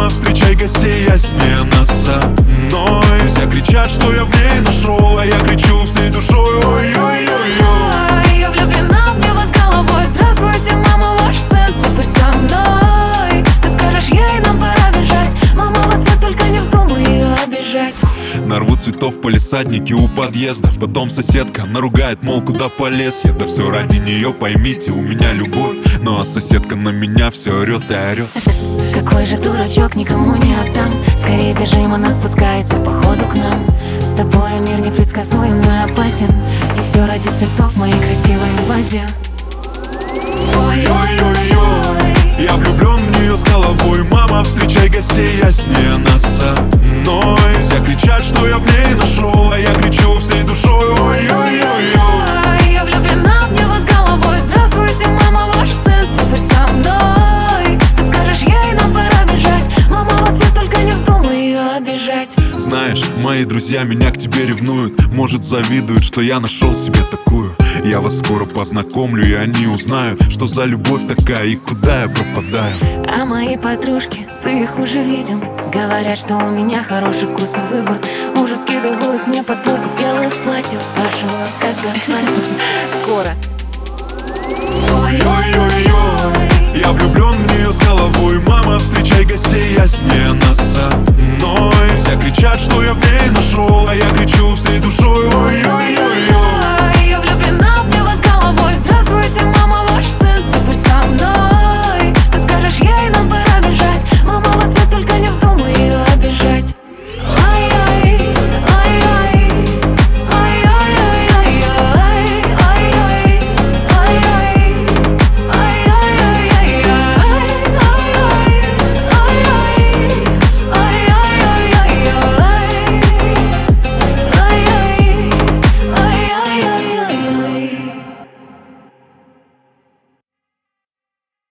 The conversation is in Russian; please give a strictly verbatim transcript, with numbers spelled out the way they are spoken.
мама, встречай гостей, я с ней на одной. Все кричат, что я в ней нашел, а я кричу всей душой: ой-ой-ой-ой. Я влюблена в него с головой. Здравствуйте, мама, ваш сын теперь со мной. Ты скажешь ей, нам пора бежать. Мама в ответ: только не вздумай ее обижать. Нарву цветов в палисаднике у подъезда. Потом соседка наругает, мол, куда полез я. Да все ради нее, поймите, у меня любовь. Ну а соседка на меня все орет и орет. Какой же дурачок, никому не отдам. Скорее бежим, она спускается по ходу к нам. С тобой мир непредсказуем и опасен. И все ради цветов в моей красивой вазе. Ой-ой-ой-ой, я влюблен в нее с головой. Мама, встречай гостей, я с ней на одной. Все кричат, что я в ней нашел, а я кричу всей душой: ой-ой-ой-ой. Я влюблена в него с головой. Здравствуйте, мама, ваш сын теперь со мной. Ты скажешь ей, нам пора бежать. Мама в ответ: только не вздумай ее обижать. Знаешь, мои друзья меня к тебе ревнуют. Может, завидуют, что я нашел себе такую. Я вас скоро познакомлю, и они узнают, что за любовь такая и куда я пропадаю. А мои подружки, ты их уже видел, говорят, что у меня хороший вкус и выбор. Уже скидывают мне подборку белых платьев. Спрашивают, когда свадьба. Скоро. Ой-ой-ой-ой, я влюблен в нее с головой. Мама, встречай гостей, я с ней на одной. Все кричат, что я в ней нашел, а я кричу всей душой: ой-ой-ой-ой.